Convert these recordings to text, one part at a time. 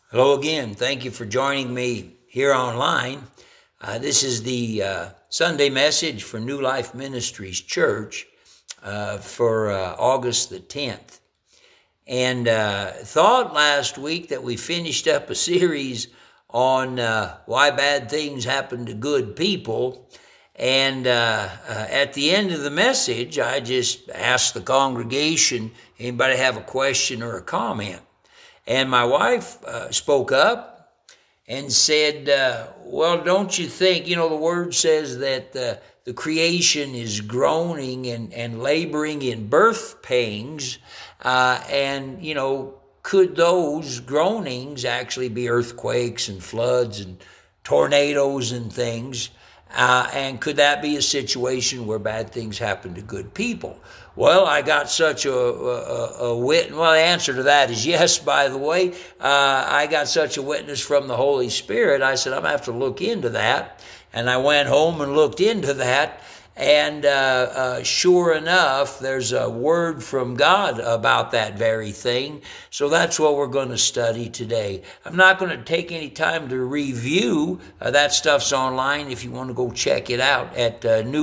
Hello again. Thank you for joining me here online. This is the Sunday message for New Life Ministries Church for August the 10th. And thought last week that we finished up a series on why bad things happen to good people. And at the end of the message, I just asked the congregation, anybody have a question or a comment? And my wife spoke up and said, well, don't you think, the word says that the creation is groaning and laboring in birth pangs, and could those groanings actually be earthquakes and floods and tornadoes and things? And could that be a situation where bad things happen to good people? Well, I got such a witness. Well, the answer to that is yes, by the way. I got such a witness from the Holy Spirit. I said, I'm going to have to look into that. And I went home and looked into that. And sure enough, there's a word from God about that very thing. So that's what we're going to study today. I'm not going to take any time to review. That stuff's online if you want to go check it out at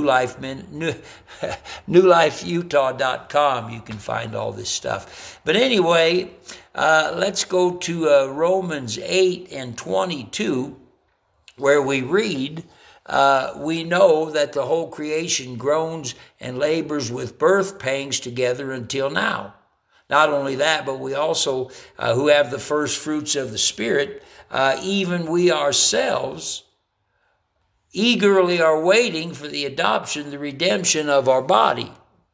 newlifeutah.com. You can find all this stuff. But anyway, let's go to Romans 8 and 22, where we read, we know that the whole creation groans and labors with birth pangs together until now. Not only that, but we also, who have the first fruits of the Spirit, even we ourselves eagerly are waiting for the adoption, the redemption of our body.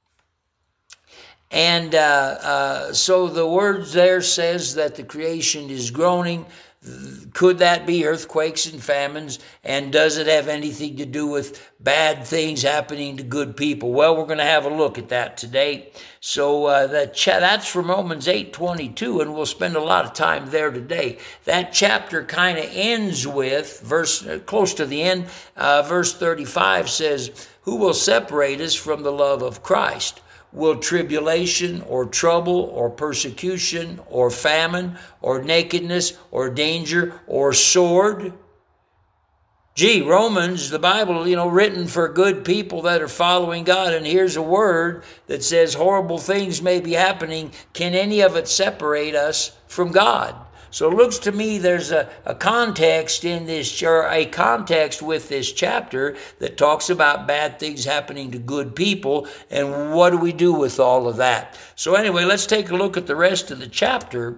And so the words there says that the creation is groaning. Could that be earthquakes and famines? And does it have anything to do with bad things happening to good people? Well, we're going to have a look at that today. So that's from Romans 8:22, and we'll spend a lot of time there today. That chapter kind of ends with, close to the end, verse 35 says, "Who will separate us from the love of Christ? Will tribulation or trouble or persecution or famine or nakedness or danger or sword?" Romans, the Bible, written for good people that are following God. And here's a word that says horrible things may be happening. Can any of it separate us from God? So it looks to me there's a context in this, or a context with this chapter that talks about bad things happening to good people, and what do we do with all of that? So anyway, let's take a look at the rest of the chapter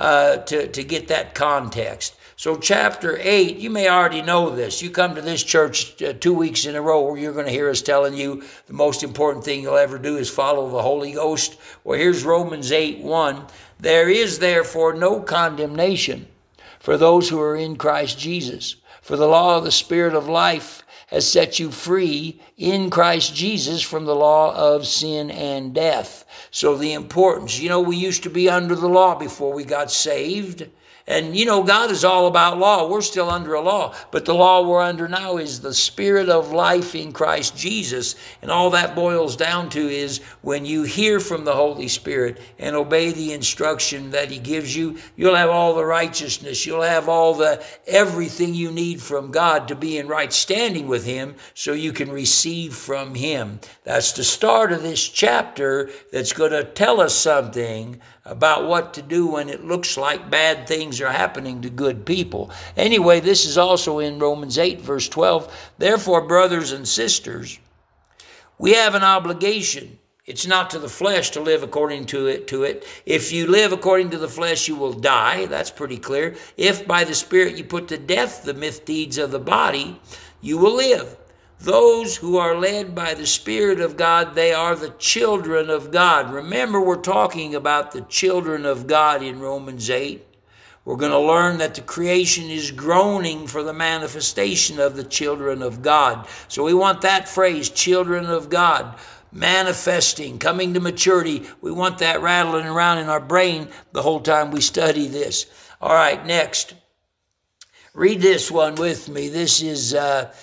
to get that context. So chapter 8, you may already know this. You come to this church 2 weeks in a row where you're going to hear us telling you the most important thing you'll ever do is follow the Holy Ghost. Well, here's Romans 8:1. "There is therefore no condemnation for those who are in Christ Jesus. For the law of the Spirit of life has set you free in Christ Jesus from the law of sin and death." So the importance, we used to be under the law before we got saved. And, God is all about law. We're still under a law. But the law we're under now is the Spirit of life in Christ Jesus. And all that boils down to is when you hear from the Holy Spirit and obey the instruction that He gives you, you'll have all the righteousness. You'll have everything you need from God to be in right standing with Him so you can receive from Him. That's the start of this chapter that's going to tell us something about what to do when it looks like bad things are happening to good people. Anyway, this is also in Romans 8, verse 12. "Therefore, brothers and sisters, we have an obligation. It's not to the flesh to live according to it. If you live according to the flesh, you will die." That's pretty clear. "If by the Spirit you put to death the misdeeds of the body, you will live. Those who are led by the Spirit of God, they are the children of God." Remember, we're talking about the children of God in Romans 8. We're going to learn that the creation is groaning for the manifestation of the children of God. So we want that phrase, children of God, manifesting, coming to maturity. We want that rattling around in our brain the whole time we study this. All right, next. Read this one with me. This is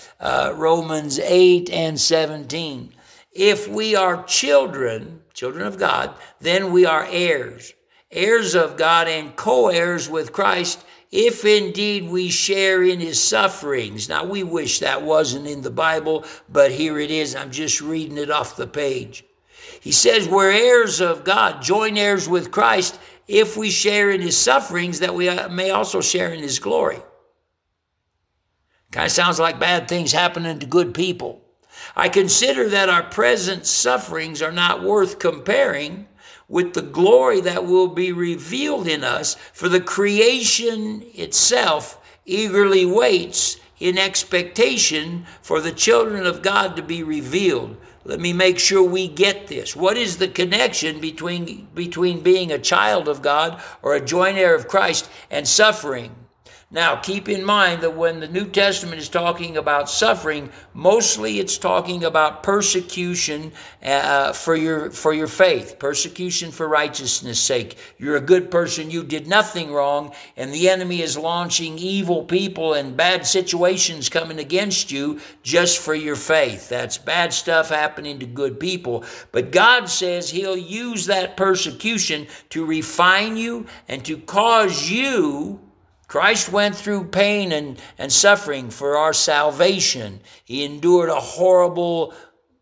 Romans 8 and 17. "If we are children of God, then we are heirs of God and co-heirs with Christ, if indeed we share in his sufferings. Now, we wish that wasn't in the Bible, but here it is. I'm just reading it off the page. He says, we're heirs of God, joint heirs with Christ, if we share in his sufferings, that we may also share in his glory. Kind of sounds like bad things happening to good people. I consider that our present sufferings are not worth comparing with the glory that will be revealed in us, for the creation itself eagerly waits in expectation for the children of God to be revealed. Let me make sure we get this. What is the connection between being a child of God or a joint heir of Christ and suffering? Now, keep in mind that when the New Testament is talking about suffering, mostly it's talking about persecution for your faith, persecution for righteousness' sake. You're a good person, you did nothing wrong, and the enemy is launching evil people and bad situations coming against you just for your faith. That's bad stuff happening to good people. But God says he'll use that persecution to refine you and to cause you. Christ went through pain and suffering for our salvation. He endured a horrible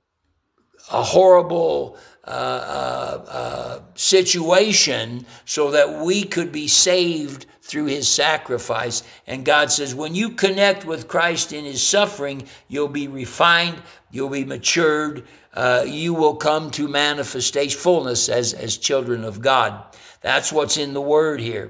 situation so that we could be saved through his sacrifice. And God says, when you connect with Christ in his suffering, you'll be refined, you'll be matured, you will come to manifestation, fullness as children of God. That's what's in the word here.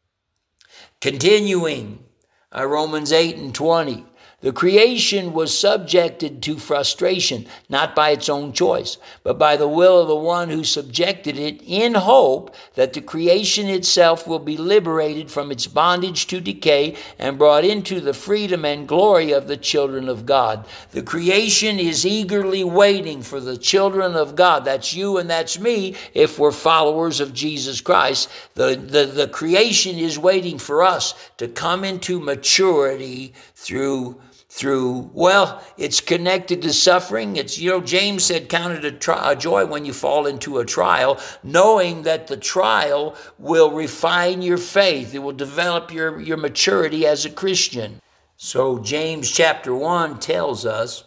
Continuing, Romans 8:20. The creation was subjected to frustration, not by its own choice, but by the will of the one who subjected it, in hope that the creation itself will be liberated from its bondage to decay and brought into the freedom and glory of the children of God. The creation is eagerly waiting for the children of God. That's you and that's me if we're followers of Jesus Christ. The creation is waiting for us to come into maturity through, well, it's connected to suffering. It's, James said, count it a joy when you fall into a trial, knowing that the trial will refine your faith. It will develop your maturity as a Christian. So James chapter 1 tells us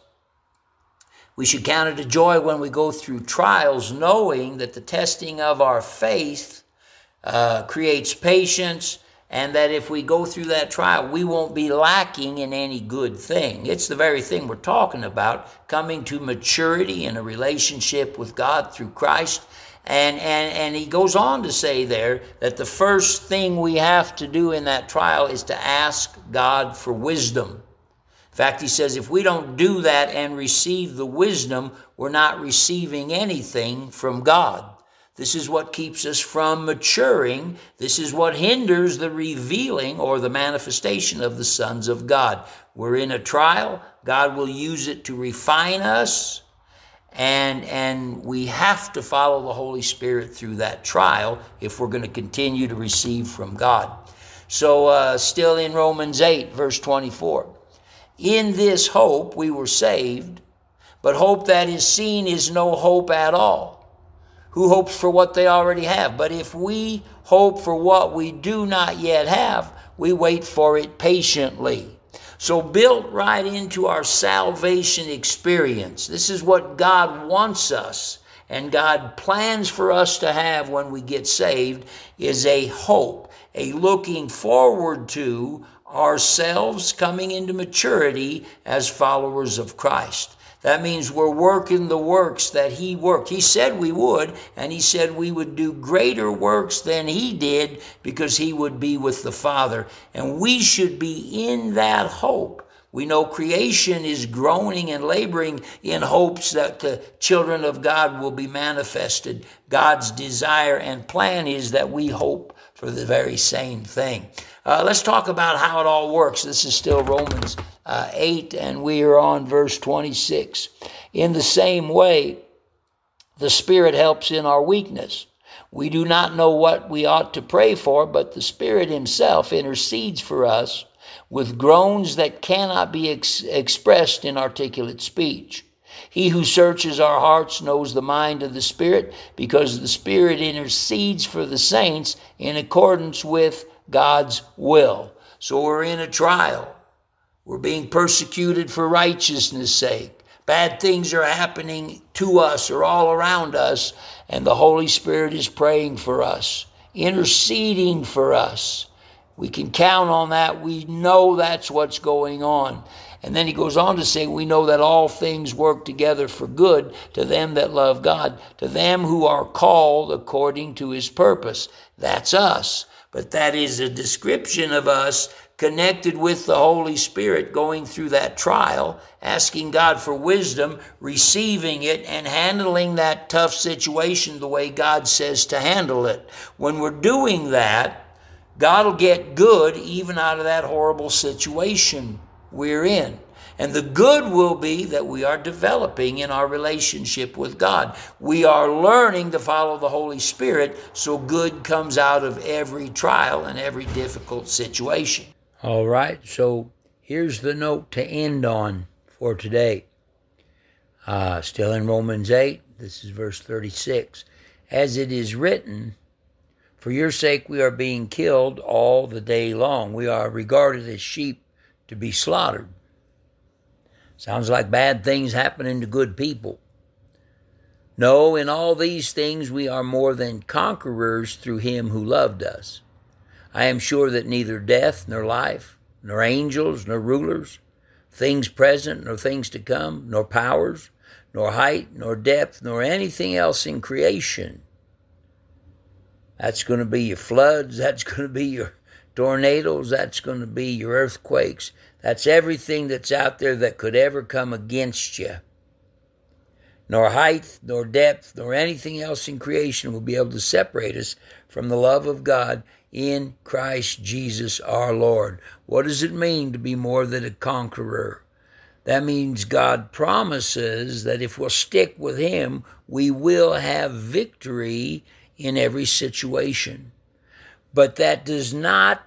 we should count it a joy when we go through trials, knowing that the testing of our faith creates patience, and that if we go through that trial, we won't be lacking in any good thing. It's the very thing we're talking about, coming to maturity in a relationship with God through Christ. And he goes on to say there that the first thing we have to do in that trial is to ask God for wisdom. In fact, he says if we don't do that and receive the wisdom, we're not receiving anything from God. This is what keeps us from maturing. This is what hinders the revealing or the manifestation of the sons of God. We're in a trial. God will use it to refine us, and we have to follow the Holy Spirit through that trial if we're going to continue to receive from God. So still in Romans 8, verse 24. In this hope we were saved, but hope that is seen is no hope at all. Who hopes for what they already have? But if we hope for what we do not yet have, we wait for it patiently. So built right into our salvation experience, this is what God wants us and God plans for us to have when we get saved, is a hope, a looking forward to ourselves coming into maturity as followers of Christ. That means we're working the works that he worked. He said we would, and he said we would do greater works than he did because he would be with the Father. And we should be in that hope. We know creation is groaning and laboring in hopes that the children of God will be manifested. God's desire and plan is that we hope for the very same thing. Let's talk about how it all works. This is still Romans 8, and we are on verse 26. In the same way, the Spirit helps in our weakness. We do not know what we ought to pray for, but the Spirit himself intercedes for us with groans that cannot be expressed in articulate speech. He who searches our hearts knows the mind of the Spirit, because the Spirit intercedes for the saints in accordance with God's will. So we're in a trial. We're being persecuted for righteousness' sake. Bad things are happening to us or all around us, and the Holy Spirit is praying for us, interceding for us. We can count on that. We know that's what's going on. And then he goes on to say, we know that all things work together for good to them that love God, to them who are called according to his purpose. That's us. But that is a description of us connected with the Holy Spirit, going through that trial, asking God for wisdom, receiving it, and handling that tough situation the way God says to handle it. When we're doing that, God will get good even out of that horrible situation we're in. And the good will be that we are developing in our relationship with God. We are learning to follow the Holy Spirit, so good comes out of every trial and every difficult situation. All right, so here's the note to end on for today. Still in Romans 8, this is verse 36. As it is written, for your sake we are being killed all the day long. We are regarded as sheep to be slaughtered. Sounds like bad things happening to good people. No, in all these things we are more than conquerors through him who loved us. I am sure that neither death, nor life, nor angels, nor rulers, things present, nor things to come, nor powers, nor height, nor depth, nor anything else in creation. That's going to be your floods, that's going to be your tornadoes, that's going to be your earthquakes. That's everything that's out there that could ever come against you. Nor height, nor depth, nor anything else in creation will be able to separate us from the love of God in Christ Jesus our Lord. What does it mean to be more than a conqueror? That means God promises that if we'll stick with him, we will have victory in every situation. But that does not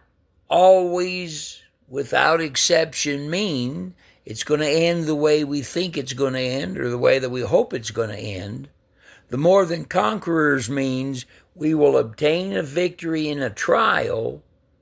always, without exception, mean it's going to end the way we think it's going to end or the way that we hope it's going to end. The more than conquerors means we will obtain a victory in a trial,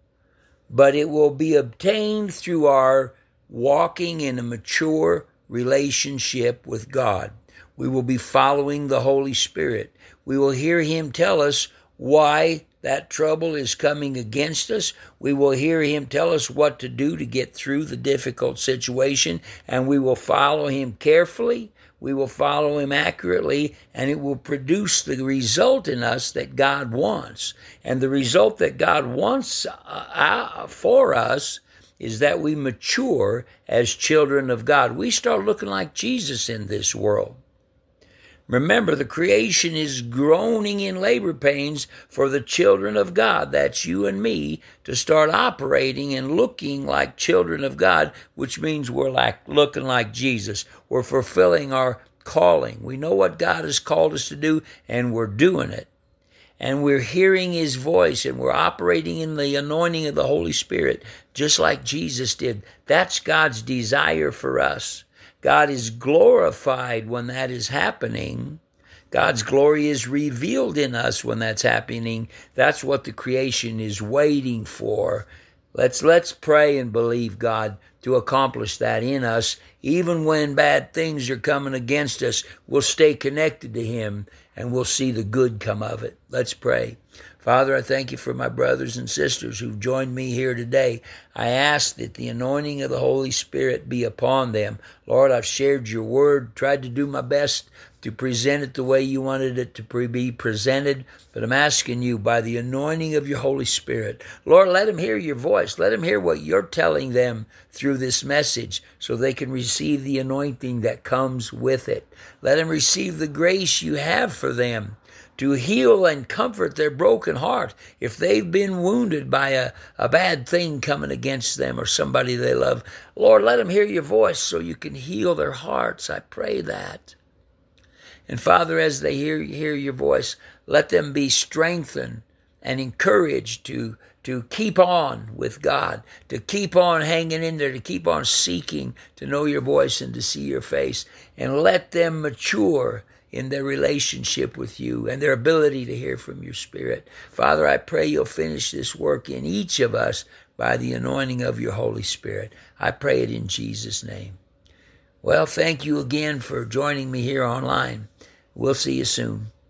but it will be obtained through our walking in a mature relationship with God. We will be following the Holy Spirit. We will hear him tell us why that trouble is coming against us. We will hear him tell us what to do to get through the difficult situation, and we will follow him carefully. We will follow him accurately, and it will produce the result in us that God wants. And the result that God wants for us is that we mature as children of God. We start looking like Jesus in this world. Remember, the creation is groaning in labor pains for the children of God. That's you and me, to start operating and looking like children of God, which means we're looking like Jesus. We're fulfilling our calling. We know what God has called us to do, and we're doing it. And we're hearing his voice, and we're operating in the anointing of the Holy Spirit, just like Jesus did. That's God's desire for us. God is glorified when that is happening. God's glory is revealed in us when that's happening. That's what the creation is waiting for. Let's pray and believe God to accomplish that in us. Even when bad things are coming against us, we'll stay connected to him and we'll see the good come of it. Let's pray. Father, I thank you for my brothers and sisters who've joined me here today. I ask that the anointing of the Holy Spirit be upon them. Lord, I've shared your word, tried to do my best to present it the way you wanted it to be presented, but I'm asking you by the anointing of your Holy Spirit, Lord, let them hear your voice. Let them hear what you're telling them through this message so they can receive the anointing that comes with it. Let them receive the grace you have for them to heal and comfort their broken heart. If they've been wounded by a bad thing coming against them or somebody they love, Lord, let them hear your voice so you can heal their hearts. I pray that. And Father, as they hear your voice, let them be strengthened and encouraged to keep on with God, to keep on hanging in there, to keep on seeking to know your voice and to see your face. And let them mature in their relationship with you and their ability to hear from your Spirit. Father, I pray you'll finish this work in each of us by the anointing of your Holy Spirit. I pray it in Jesus' name. Well, thank you again for joining me here online. We'll see you soon.